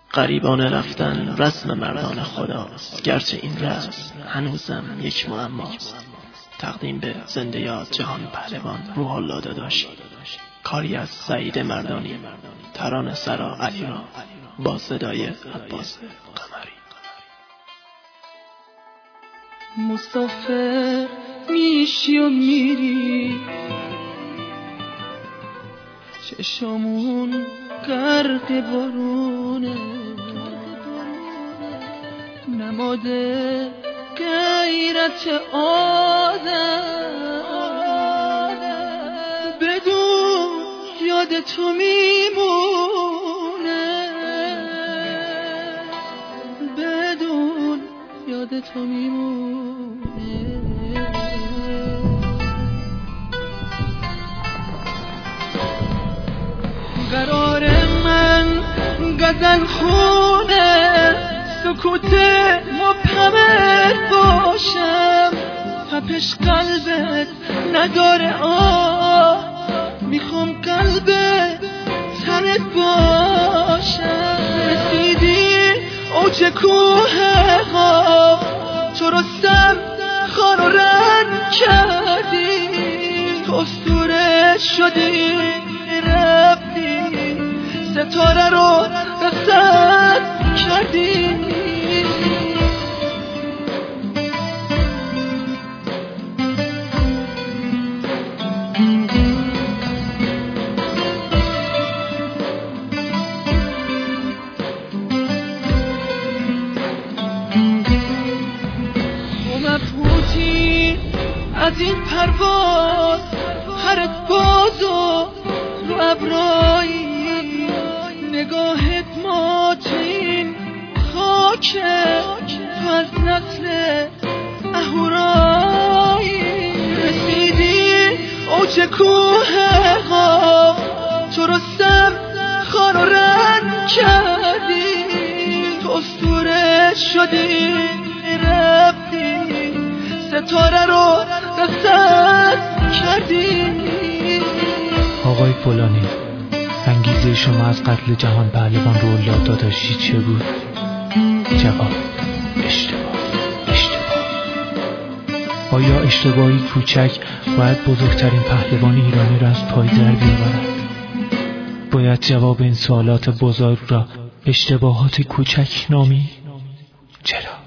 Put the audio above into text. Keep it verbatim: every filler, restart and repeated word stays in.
غریبانه رفتن رسم مردان خداست، گرچه این رسم هنوزم یک معماست. تقدیم به زنده یاد جهان پهلوان روح الله داداشی، کاری از سعید مردانی، ترانه سرا علیرام با صدای عباس قمری. مسافر میشی و میری، چشمون غرق بارونه، نماده غیرت آدم، بدون یاد تو میمونه، بدون یاد تو میمونه. قرار من غزل خونه، سکوت مبهم باشم، تپش قلبت نداره آه، میخوام قلب تنت باشم. رسیدی اوج کوه قاف، تو رستم خان رو رنگ کردی، تو اسطوره شدی رفتی، ستاره رو رسد کردی. تو مبهوتی از این پرواز، پرت باز و رو ابرایی، نگاهت ماتین خاکه، تو از نسل اهورایی. رسیدی اوج کوه قاف، تو رستم خان رو رنگ کردی، تو اسطوره شدی رفتی، ستاره رو رسد کردی. آقای فلانی، انگیزه شما از قتل جهان پهلوان روح الله داداشی چه بود؟ جواب: اشتباه. اشتباه. آیا اشتباهی کوچک باید بزرگترین پهلوان ایرانی را از پای در بیاورد؟ باید جواب این سوالات بزرگ را اشتباهات کوچک نامید؟ چرا؟